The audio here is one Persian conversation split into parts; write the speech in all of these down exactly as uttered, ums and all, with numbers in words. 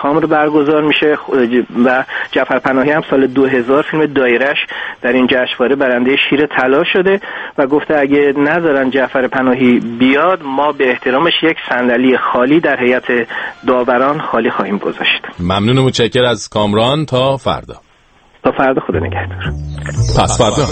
کامر برگزار میشه و جعفر پناهی هم سال دو هزار فیلم دایرش در این جشنواره برنده شیر طلا شده و گفته اگه نذارن جعفر پناهی بیاد ما به احترامش یک صندلی خالی در هیئت داوران خالی خواهیم گذاشت. ممنون و متشکر از کامران. تا فردا. تا فردا خدا نگهدار. پس فردا.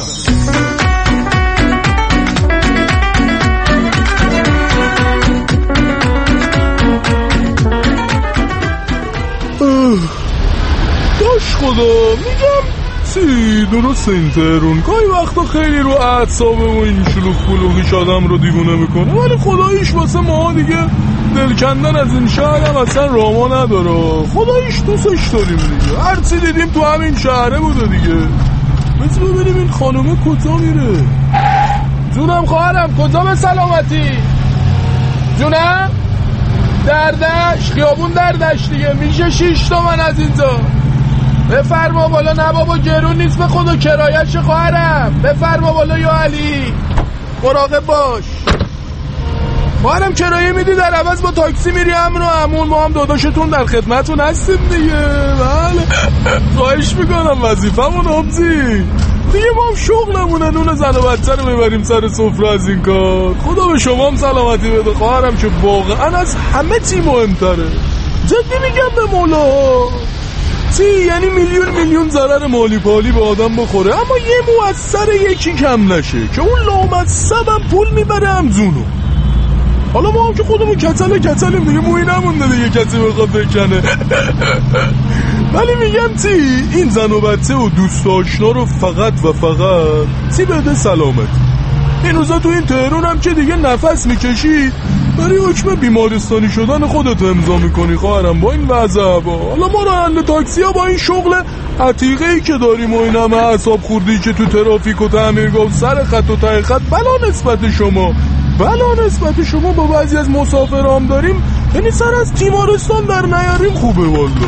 داش خدا میگم سی درست این تهرون گاهی وقتا خیلی رو اعصابم و این شلوغ پلوغیش آدم رو دیوونه میکنه، ولی خداییش واسه ما دیگه دل کندن از این شهر هم اصلا راما نداره. خداییش دوستش داریم دیگه، هرچی دیدیم تو همین شهره بوده دیگه. بس ببینیم این خانومه کجا میره. جونم خواهرم کجا به سلامتی؟ جونم دردش خیابون دردش دیگه میشه شیش تومن از اینجا. بفرما بالا. نه بابا گرون نیست به خدا کرایه‌ش خواهرم. بفرما بالا یا علی مراقب باش. خواهرم کرایه میدی در عوض با تاکسی میری همون و همون. ما هم داداشتون در خدمتون هستیم دیگه. بله خواهش میکنم وظیفمون آبزی دیگه. ما هم شغلمونه نون زن و بچه رو ببریم سر سفره از این کار. خدا به شما هم سلامتی بده خواهرم که واقعا از همه چی مهمتره. جدی میگم به مولا چی، یعنی میلیون میلیون ضرر مالی پالی به آدم بخوره اما یه مؤثر یکی کم نشه که اون لامصب هم پول میبره همزونو. حالا ما هم که خودمون کتل کتلیم دیگه، موی نمونده دیگه کسی بخواد بکنه. ولی میگم چی، این زن و بچه و دوست آشنا رو فقط و فقط چی بده سلامت. این روزا تو این تهران هم که دیگه نفس میکشید برای حکم بیمارستانی شدن خودت امضا میکنی خواهرم با این وضع. حالا ما راننده تاکسی ها با این شغل عتیقه‌ای که داریم و این همه اعصاب خوردی که تو ترافیک و تعمیرگاه سر خط و ته خط بلا نسبت شما بلا نسبت شما با بعضی از مسافرام داریم، یعنی سر از تیمارستان در نیاریم خوبه والا.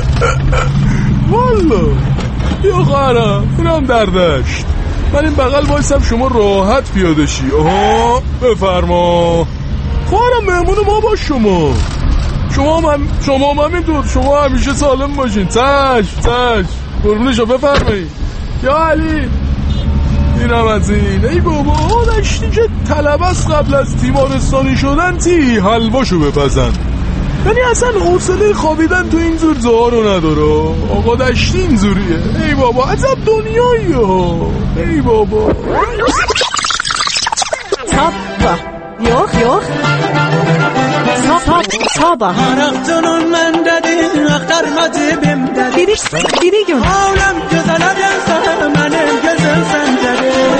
والا یا خواهرم اینم دردشت. من این بغل بایستم شما راحت پیاده شی. آها بفرما خواهرم مهمون ما باش. شما شما هم شما هم همینطور. شما همیشه سالم باشین. چشم چشم قربونشو بفرمایید یا علی. اینم از این. ای بابا داشتی که طلب است قبل از تیمارستانی شدن تی حلواشو بپزن، یعنی اصلا حوصله خوابیدن تو این زور زها رو نداره. آقا داشتی این زوریه. ای بابا عجب دنیایی ها. ای بابا Sabah yok yok Sabah Sabah Araqtının məndədir Axtarmacı bimdədir Biri, biri gün Aləm gözələ gəlsə Mənim gözüm səndədir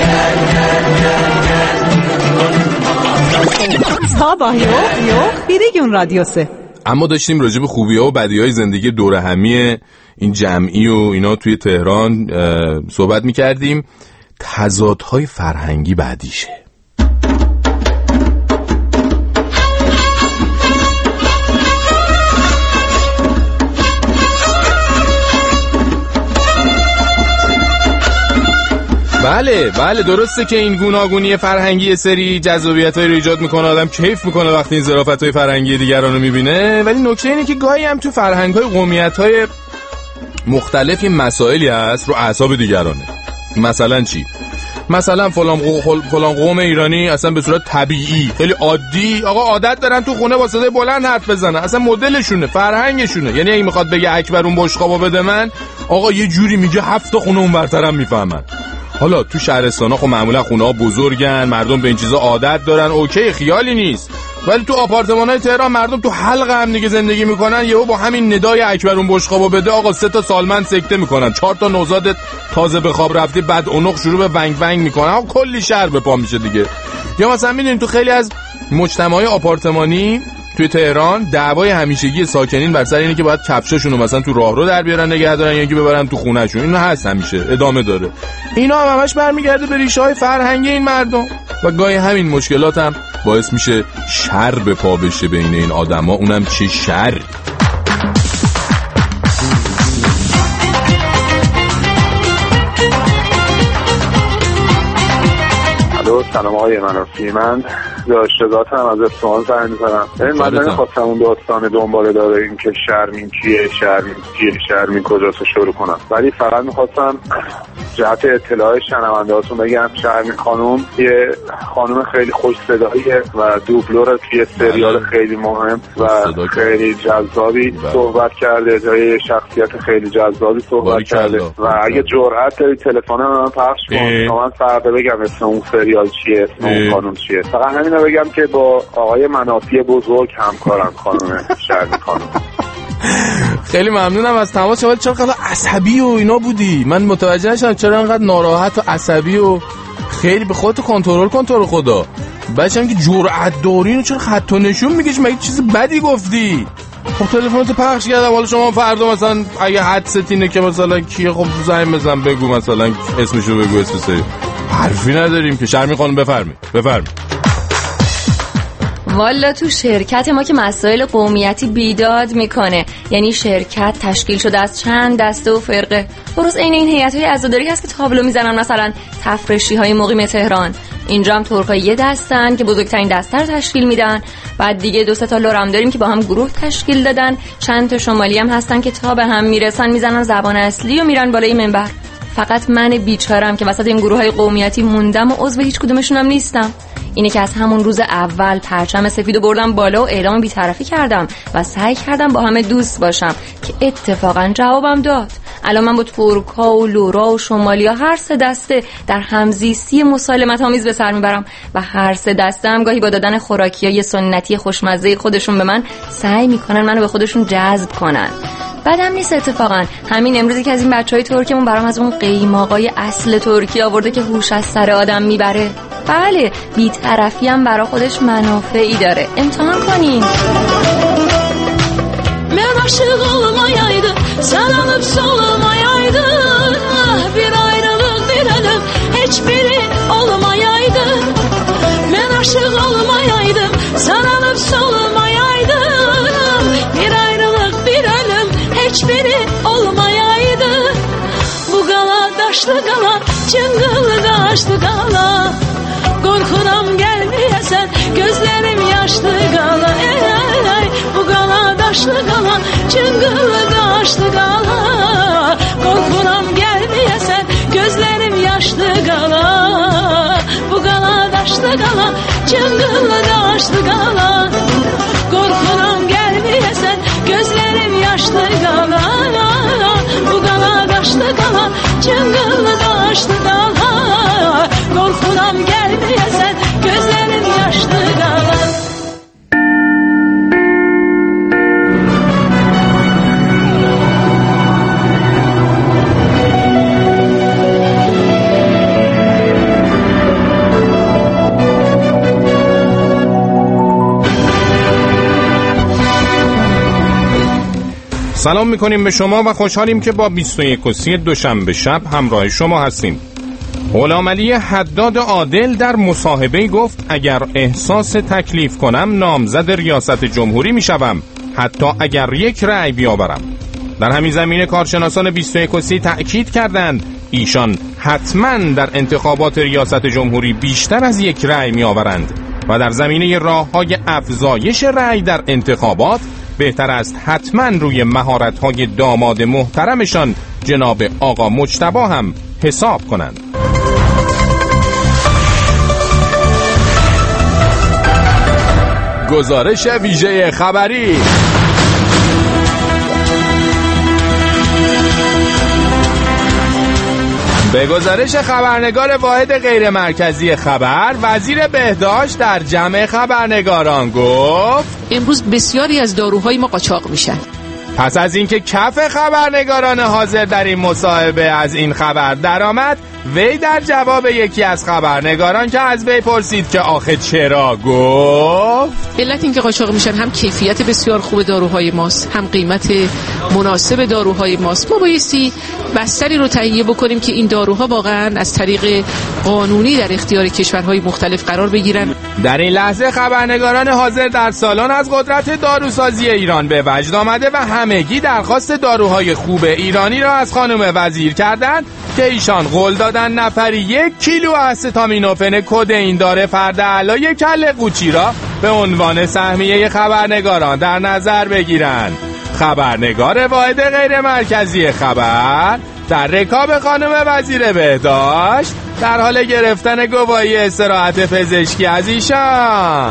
Sabah yok yok Biri gün radyosu. اما داشتیم راجع به خوبی‌ها و بدی‌های زندگی دور همی این جمعی و اینا توی تهران صحبت می‌کردیم. تضادهای فرهنگی بعدیشه. بله بله درسته که این گوناگونی فرهنگی سری جذابیت‌هایی رو ایجاد میکنه، آدم کیف میکنه وقتی این ظرافت‌های فرهنگی دیگران رو میبینه، ولی نکته اینه که گاهی هم تو فرهنگ‌های قومیت‌های مختلفی مسائلی هست رو اعصاب دیگرانه. مثلا چی؟ مثلا فلان قوم فلان قوم ایرانی اصلا به صورت طبیعی خیلی عادی آقا عادت دارن تو خونه با صدای بلند حرف بزنن، اصلا مدلشونه، فرهنگشونه. یعنی اگه میخواد بگه اکبر اون بشقابو بده من، آقا یه جوری میگه هفت تا خونه اونورترم میفهمن. حالا تو شهرستانا خب معمولا خونه ها بزرگن، مردم به این چیزا عادت دارن، اوکی خیالی نیست. ولی تو آپارتمان‌های تهران مردم تو حلق هم دیگه زندگی میکنن، یهو با همین ندای اکبر اون بشقابو بده آقا سه تا سالمند سکته میکنن، چهار تا نوزاد تازه به خواب رفته بعد اونق شروع به ونگ ونگ میکنن، آقا کلی شهر به پا میشه دیگه. یا مثلا میدونید تو خیلی از مجتمعات آپارتمانی توی تهران دعوای همیشگی ساکنین بر سر اینه که باید کفشاشون رو مثلا تو راهرو در بیارن نگه دارن یا اینکه ببرن تو خونه‌شون. اینا هست همیشه ادامه داره. اینا هم همش برمیگرده به ریشه‌های فرهنگی این مردم و گاهی همین مشکلات هم باعث میشه شر به پا بشه بین این آدما. اونم چه شر. الو سلام آقای منافی، من داشتگاهتم از اصفهان زنگ می‌زنم. ببین من نمی‌خواستم اون داستان دنباله داره این که شرمین کیه، شرمین کیه، شرمین کجاست شروع کنم، ولی فقط می‌خواستم جهت اطلاع شنونده‌هاتون بگم شرمین خانم یه خانم خیلی خوش صداییه و دوبلور توی سریال خیلی مهم و خیلی جذابی صحبت کرده، جای شخصیت خیلی جذابی صحبت کرده و اگه جرأت داری تلفن من پخش کن تا من فردا بگم اسم اون سریال چیه، اسم اون خانم چیه. فقط همینو بگم که با آقای منافی بزرگ همکارم خانم شرمین خانم. خیلی ممنونم از تماس شما. چرا خیلی عصبی و اینا بودی؟ من متوجه نشدم چرا انقدر ناراحت و عصبی و خیلی به خودت کنترل کن تو رو خدا. بچه‌م که جرأت داری اینو چرا خط و نشون میگیش؟ مگه چیز بدی گفتی؟ خب تلفنتو پخش کردم، حالا شما فردا مثلا اگه حدست اینه که مثلا کیه خب زنگ بزن بگو مثلا اسمشو بگو، اسم سری حرفی نداریم که. شرمین خانم بفرمایید بفرمایید. والا تو شرکت ما که مسائل قومیتی بیداد میکنه، یعنی شرکت تشکیل شده از چند دسته و فرقه. درست این این هیئت‌های عزاداری هست که تابلو میزنن، مثلا تفرشی های مقیم تهران. اینجا هم ترکای یه دستن که بزرگترین دسته رو تشکیل میدن، بعد دیگه دو سه تا لرم داریم که با هم گروه تشکیل دادن، چند تا شمالی هم هستن که تا به هم میرسن میزنن زبان اصلی و میرن بالای منبر. فقط من بیچارم که وسط این گروه‌های قومیتی موندم و عضو هیچ کدومشون هم نیستم. اینه که از همون روز اول پرچم سفیدو بردم بالا و اعلام بی‌طرفی کردم و سعی کردم با همه دوست باشم که اتفاقا جوابم داد. الان من با ترک‌ها و لورا و شمالیا هر سه دسته در همزیستی مسالمت آمیز به سر میبرم و هر سه دسته هم گاهی با دادن خوراکیای سنتی خوشمزه خودشون به من سعی میکنن منو به خودشون جذب کنن. بعدم نیست اتفاقا همین امروزی که از این بچهای ترکمون برام از اون قیماقای اصل ترکی آورده که هوش از سر آدم میبره. بله بی‌طرفی هم برای خودش منافعی داره، امتحان کنین. من عاشق olmayaydım, sen alıp solmayaydın, bir ayrılık diledim, hiçbiri olmayaydı. Ben aşık olmayaydım, sen alıp solmayaydın, bir ayrılık bir ölüm, hiçbiri olmayaydı. Bu gala daşlı gala, çıngılı daşlı gala, korkuram gelmeyesen, gözlerim yaşlı gala, ey ey, bu gala daşlı gala, çıngılı daşlı gala, korkuram gelmeyesen, gözlerim yaşlı gala, bu gala daşlı gala, çıngılı daşlı gala, korkuram gelmeyesen, gözlerim yaşlı gala, bu gala daşlı gala, çıngılı daşlı gala, korkuram gelmeyesen, gözlerim yaşlı gala. سلام میکنیم به شما و خوشحالیم که با بیست و یک و سی دوشنبه شب همراه شما هستیم. غلامعلی حداد عادل در مصاحبه گفت اگر احساس تکلیف کنم نامزد ریاست جمهوری میشوم، حتی اگر یک رأی بیاورم. در همین زمینه کارشناسان بیست و یک و سی تأکید کردند ایشان حتما در انتخابات ریاست جمهوری بیشتر از یک رأی میآورند و در زمینه راه‌های افزایش رأی در انتخابات بهتر است حتما روی مهارت‌های داماد محترمشان جناب آقا مجتبی هم حساب کنند. گزارش ویژه خبری. به گزارش خبرنگار واحد غیر مرکزی خبر، وزیر بهداشت در جمع خبرنگاران گفت امروز بسیاری از داروهای ما قاچاق میشن. پس از اینکه کف خبرنگاران حاضر در این مصاحبه از این خبر درآمد، وی در جواب یکی از خبرنگاران که از وی پرسید که آخه چرا، گفت علت اینکه قاچاق میشن هم کیفیت بسیار خوب داروهای ماست، هم قیمت مناسب داروهای ماست، ما بایستی بستری رو تهیه بکنیم که این داروها واقعا از طریق قانونی در اختیار کشورهای مختلف قرار بگیرن. در این لحظه خبرنگاران حاضر در سالن از قدرت داروسازی ایران به وجد آمده و همگی درخواست داروهای خوب ایرانی را از خانم وزیر کردند که ایشان قول دادن نفری یک کیلو استامینوفن کد این داره فرد علای کله قوچی را به عنوان سهمیه خبرنگاران در نظر بگیرند. خبرنگار واحد غیر مرکزی خبر در رکاب خانم وزیر بهداشت در حال گرفتن گواهی استراحت پزشکی از ایشان.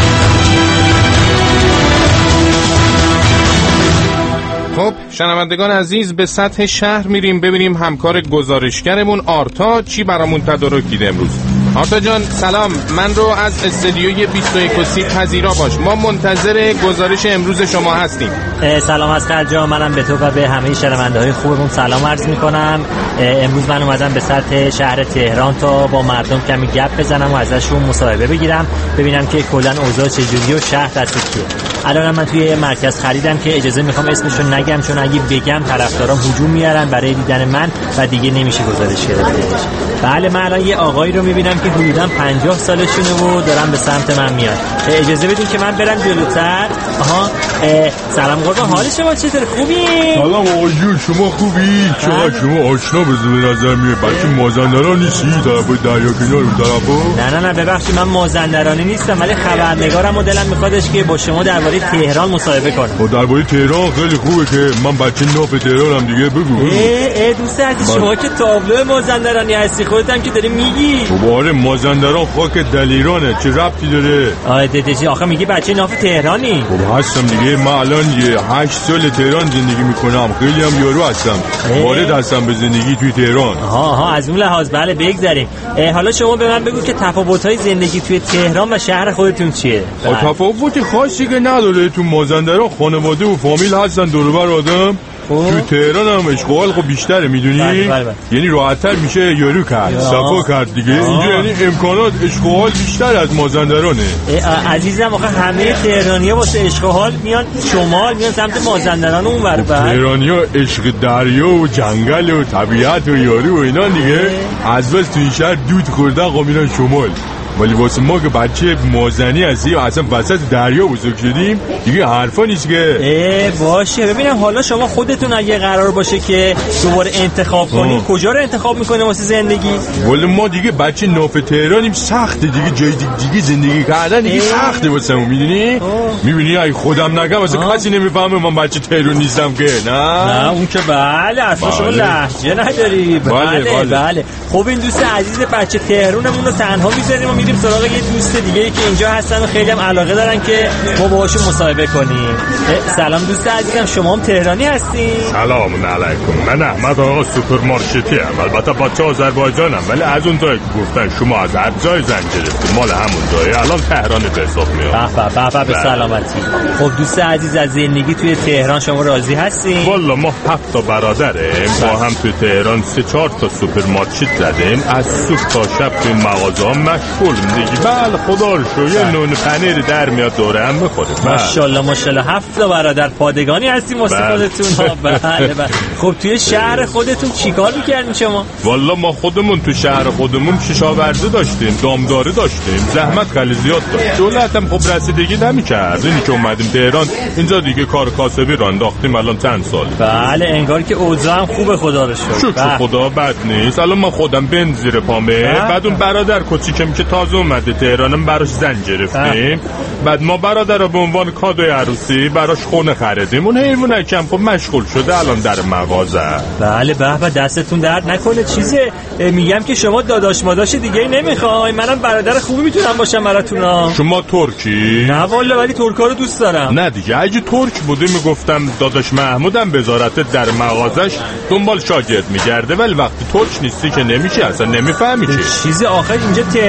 خب شنوندگان عزیز، به سطح شهر میریم ببینیم همکار گزارشگرمون آرتا چی برامون تدارک دیده امروز. آرتا جان سلام، من رو از استودیوی بیست و یک و سی پذیرا باش، ما منتظر گزارش امروز شما هستیم. سلام از خرجا، منم به تو و به همه شنونده‌های خوبمون سلام عرض میکنم. امروز من اومدم به سطح شهر تهران تا با مردم کمی گپ بزنم و ازشون مصاحبه بگیرم، ببینم که کلا اوضاع چجوریه و شهر دست کیه. الان من توی مرکز خریدم که اجازه میخوام اسمشو نگم، چون اگه بگم طرفدارام هجوم میارن برای دیدن من و دیگه نمیشه گزارش گرفتش. بله من الان یه آقایی رو میبینم که حدوداً پنجاه سالشونه و دارن به سمت من میاد. اجازه بدین که من برم جلوتر. آها سلام قربان، حال شما چطوره؟ خوبی؟ سلام آقا جون، شما خوبی؟ چقدر شما آشنا به نظر میاد. بچه مازندران نیستی؟ طرف دریا کنار اون طرفا؟ نه نه نه ببخشید من مازندرانی نیستم، ولی خبرنگارم و دلم میخوادش که با شما درباره تهران مصاحبه کنم. با درباره تهران خیلی خوبه که من بچه ناف تهرانم دیگه. بگو. ای ای دوست عزیز شما که تابلو مازندرانی هستی، خودت هم که داری میگی. باره مازندران خاک دلیرانه، چه ربطی داره؟ آره ددیجی آخه میگی بچه ناف تهرانی. خب هستم دیگه، من الان یه هشت سال تهران زندگی میکنم، خیلی هم یارو هستم، وارد هستم به زندگی توی تهران. ها ها از اون لحاظ بله بگذاریم. حالا شما به من بگو که تفاوت‌های زندگی توی تهران و شهر خودتون چیه؟ تفاوت خاصی که نداره، تو مازندران خانواده و فامیل هستن دور و بر آدم. تو تهران هم اشغال خب بیشتره میدونی، بله بله بله. یعنی راحت‌تر میشه یارو کرد صفا کرد دیگه. اینجا یعنی امکانات اشغال بیشتر از مازندرانه. عزیزم آخه همه تهرانی‌ها واسه اشغال میان شمال، میان سمت مازندران اونور. خب تهرانی‌ها عشق دریا و جنگل و طبیعت و یارو و اینا دیگه، از بس تو این شهر دود خوردن خب میرن شمال. ولی واسه ما که بچه مازنی هستیم اصلا وسط دریا بزرگ شدیم دیگه حرفا نیست که. اه باشه ببینم حالا شما خودتون اگه قرار باشه که دوباره انتخاب کنی آه. کجا رو انتخاب میکنه واسه زندگی؟ ولی ما دیگه بچه ناف تهرانیم، سخته دیگه، جای دیگه, دیگه زندگی کردن دیگه سخته واسه ما، میدونی؟ میبینی اگه خودم نگم واسه کسی نمیفهمه من بچه تهران نیستم که. نه نه اون که بله اصلا بله. شما لهجه نداری. بله بله, بله. بله. خب این دوست عزیز بچه تهرانمون رو تنها میذاریم میریم سراغ یه دوست دیگه که اینجا هستن و خیلی هم علاقه دارن که ما باهاشون مصاحبه کنیم. سلام دوست عزیزم، شما هم تهرانی هستین؟ سلام علیکم، من احمد آقا سوپرمارکتی ام، البته بچه آذربایجانم، ولی از اون جایی که گفتن شما از هر جای زنگ گرفتید مال همون جایی، الان تهران به حساب میاد. به به به سلامتی. خب دوست عزیز از زندگی توی تهران شما راضی هستین؟ والا ما هفت تا برادریم، با هم توی تهران سه چهار تا سوپرمارکت زدیم، از صبح تا شب توی مغازه‌ها مشغول دیگه. بله خدا رو شکر یه نون پنیر در میاد دوره هم بخوریم. ماشاءالله ماشاءالله هفت تا برادر پادگانی هستیم واسه خودتون. بله بله. خب توی شهر خودتون چیکار می‌کردین شما؟ والا ما خودمون تو شهر خودمون کشاورزی داشتیم، دامداری داشتیم، زحمت خیلی زیاد داشت. دولت هم خب رسیدگی نمی‌کرد. اینی که اومدیم تهران اینجا دیگه کار کاسبی رو انداختیم الان چند سال. بله انگار که اوضاع هم خوبه خدا رو شکر. شکر خدا بد نیست. الان ما خودم بنز زیر پامه، بعد اون برادر کوچیکم که تازه اومده تهرانم براش زن گرفتیم، بعد ما برادر رو به عنوان کادوی عروسی براش خونه خریدیم. اون حیوونه کم خب مشغول شده الان در مغازه. بله به به دستتون درد نکنه. چیزه میگم که شما داداش ماداش دیگه ای نمیخوای؟ منم برادر خوبی میتونم باشم براتون. شما ترکی؟ نه والا ولی ترکا رو دوست دارم. نه دیگه اگه ترک بودی میگفتم داداش محمودم وزارت در مغازش دنبال شاگرد میگرده، ولی وقتی ترک نیستی که نمیشه، اصلا نمیفهمی چی چیزی. آخر اینجا تهران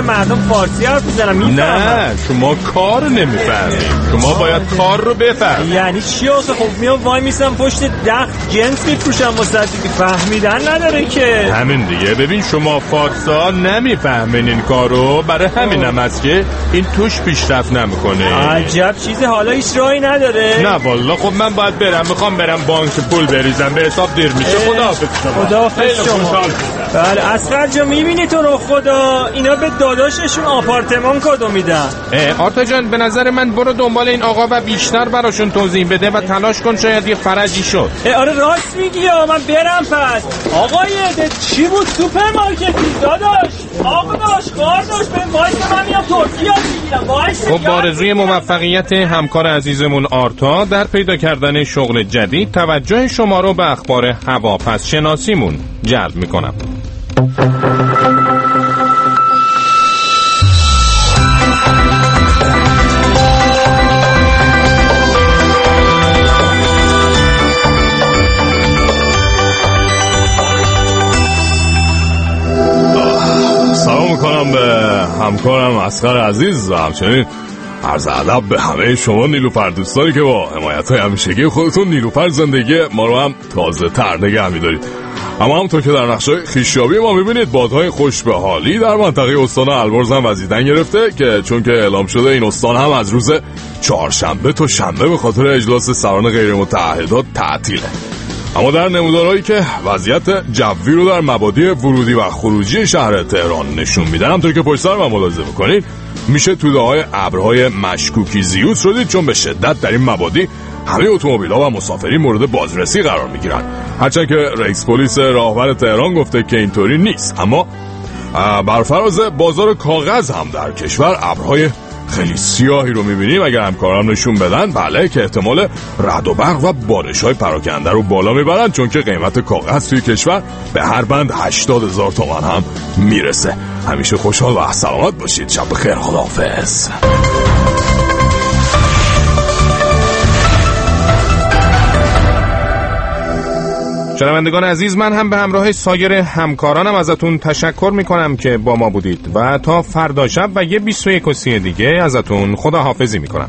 مردم فارسی حرف میزنن میفهمن. نه شما کار نمیفهمید، شما باید کار رو بفهمید. یعنی چی آخه؟ خب میام وای میسم پشت دخت جنس میفروشم واسه دیگه، فهمیدن نداره که. همین دیگه، ببین شما فارسا نمیفهمین این کارو، برای همینم هست که این توش پیشرفت نمیکنه. عجب چیزی، حالا هیچ راهی نداره؟ نه والا. خب من باید برم، میخوام برم بانک پول بریزم، به حساب دیر میشه. خداحافظ شما. خداحافظ شما. بله اصغر جان میبینی تو رو خدا اینا به داداششون آپارتمان کادو میدن. آرتا جان به نظر من برو دنبال این آقا و بیشتر براشون توضیح بده و تلاش کن شاید یه فرجی شد. آره راست میگی ها، من برم پس. آقای چی بود سوپرمارکتی داداش؟ آقا داش کار داشت به وایس من میام ترکیه میگیرم. وایس. خب با آرزوی موفقیت همکار عزیزمون آرتا در پیدا کردن شغل جدید توجه شما رو به اخبار هواپس شناسیمون جلب میکنم. سلام میکنم به همکارم اصغر عزیز و همچنین عرض ادب به همه شما نیلوفر دوستانی که با حمایت های همیشگی خودتون نیلوفر زندگی ما رو هم تازه تر نگه می‌دارید. اما همونطور که در نقشه خویشیابی ما میبینید بادهای خوش به حالی در منطقه استان البرز هم وزیدن گرفته که چون که اعلام شده این استان هم از روز چهارشنبه تا شنبه به خاطر اجلاس سران غیر متعهدات تعطیله. اما در نمودارهایی که وضعیت جوی رو در مبادی ورودی و خروجی شهر تهران نشون میدن، همونطور که پشت سر من ملاحظه میکنید میشه توده های ابرهای مشکوکی زیاد شدید، چون به شدت در این مبادی همه اتومبیل‌ها و مسافرین مورد بازرسی قرار میگیرن. هرچند که رئیس پلیس راهور تهران گفته که اینطوری نیست، اما بر فراز بازار کاغذ هم در کشور ابرهای خیلی سیاهی رو میبینیم. اگر همکاران نشون بدن بله که احتمال رعد و برق و بارش‌های پراکنده رو بالا میبرن، چون که قیمت کاغذ توی کشور به هر بند هشتاد هزار تومان هم میرسه. همیشه خوشحال و سلامت باشید. شب بخیر. خداحافظ. شنوندگان عزیز، من هم به همراه سایر همکارانم ازتون تشکر میکنم که با ما بودید و تا فردا شب و یه بیست و یک و سی دیگه ازتون خداحافظی میکنم.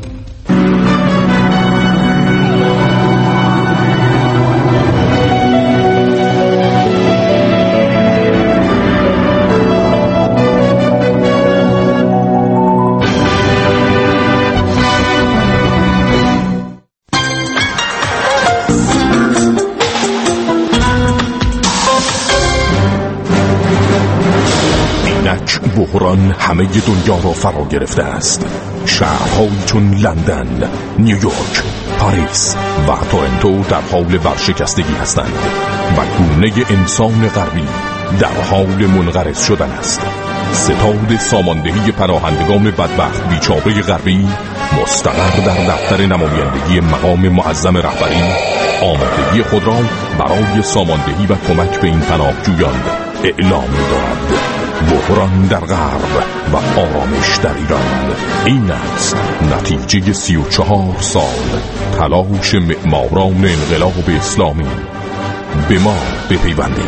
بحران همه دنیا را فرا گرفته است. شهرهایی چون لندن، نیویورک، پاریس و تورنتو در حال ورشکستگی هستند و گونه انسان غربی در حال منقرض شدن است. ستاد ساماندهی پناهندگان بدبخت بیچاره غربی مستقر در دفتر نمایندگی مقام معظم رهبری آمادگی خود را برای ساماندهی و کمک به این پناهجویان اعلام می‌دارد. بحران در غرب و آرامش در ایران، این است نتیجه سی و چهار سال تلاش معماران انقلاب اسلامی. به ما بپیوندید.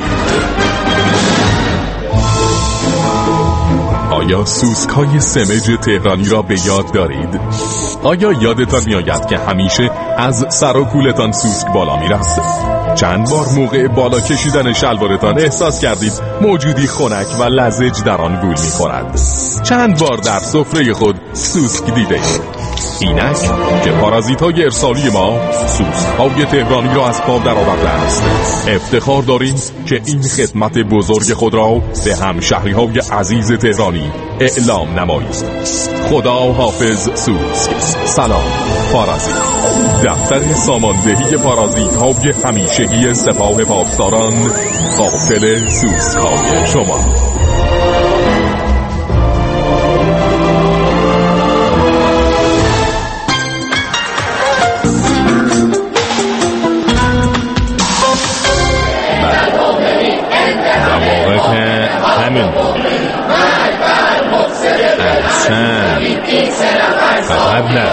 آیا سوسک‌های سمج تهرانی را به یاد دارید؟ آیا یادتان می‌آید که همیشه از سر و کولتان سوسک بالا می‌رفت؟ چند بار موقع بالا کشیدن شلوارتان احساس کردید موجودی خنک و لزج در آن گول می‌خورد؟ چند بار در سفره خود سوسک دیدید؟ اینک که پارازیت‌های ارسالی ما سوسک‌های تهرانی را از پا درآورده است. افتخار داریم که این خدمت بزرگ خود را به همشهری‌های عزیز تهرانی اعلام نمایید. خدا حافظ سوسک. سلام پارازیت. دفتر ساماندهی پارازیت‌های همیشگی سپاه پاسداران قاتل سوسک‌های شما. همین احسن فقط نه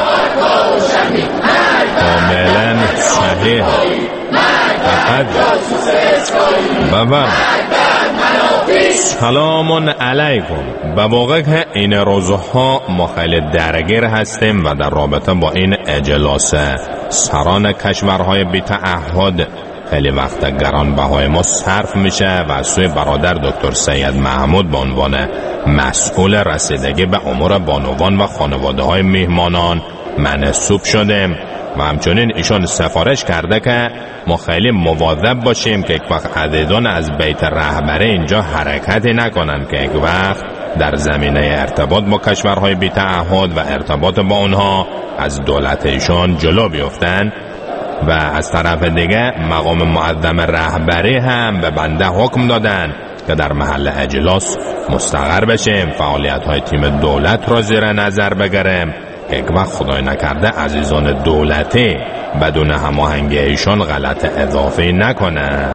کاملا صحیح فقط بابا سلام علیکم. به واقع که این روزها ما خیلی درگیر هستیم و در رابطه با این اجلاس سران کشورهای بی تعهد خیلی وقت گرانبهای ما صرف میشه و از سوی برادر دکتر سید محمود به عنوان مسئول رسیدگی به امور بانوان و خانواده های میهمانان منصوب شدیم و همچنین ایشون سفارش کرده که ما خیلی مواظب باشیم که یک وقت عدیدان از بیت رهبری اینجا حرکتی نکنن که یک وقت در زمینه ارتباط با کشورهای بی تعهد و ارتباط با اونها از دولت ایشون جلو بیفتن و از طرف دیگه مقام معظم رهبری هم به بنده حکم دادن که در محل اجلاس مستقر بشیم، فعالیت های تیم دولت را زیر نظر بگیریم که یک وقت خدای نکرده عزیزان دولتی بدون هماهنگی ایشان غلط اضافی نکنه.